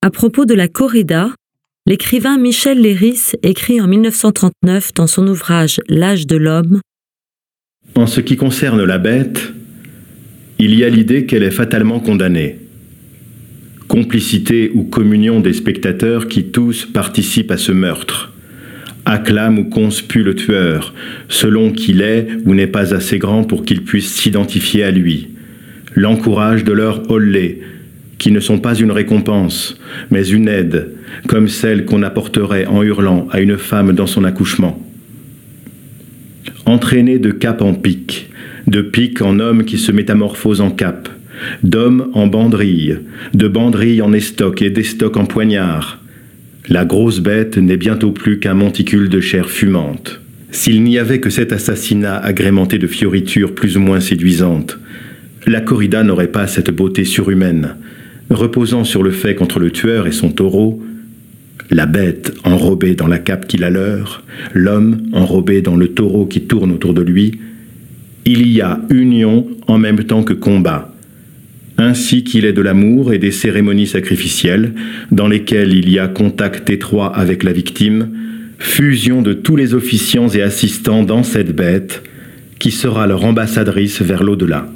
À propos de la corrida, l'écrivain Michel Leiris écrit en 1939 dans son ouvrage L'âge de l'homme: En ce qui concerne la bête, il y a l'idée qu'elle est fatalement condamnée. Complicité ou communion des spectateurs qui tous participent à ce meurtre, acclament ou conspuent le tueur, selon qu'il est ou n'est pas assez grand pour qu'ils puissent s'identifier à lui, l'encouragent de leur olé, qui ne sont pas une récompense, mais une aide, comme celle qu'on apporterait en hurlant à une femme dans son accouchement. Entraîné de cap en pic, de pic en homme qui se métamorphose en cap, d'homme en banderille, de banderille en estoc et d'estoc en poignard, la grosse bête n'est bientôt plus qu'un monticule de chair fumante. S'il n'y avait que cet assassinat agrémenté de fioritures plus ou moins séduisantes, la corrida n'aurait pas cette beauté surhumaine, reposant sur le fait qu'entre le tueur et son taureau, la bête enrobée dans la cape qui la leurre, l'homme enrobé dans le taureau qui tourne autour de lui, il y a union en même temps que combat, ainsi qu'il est de l'amour et des cérémonies sacrificielles, dans lesquelles il y a contact étroit avec la victime, fusion de tous les officiants et assistants dans cette bête, qui sera leur ambassadrice vers l'au-delà.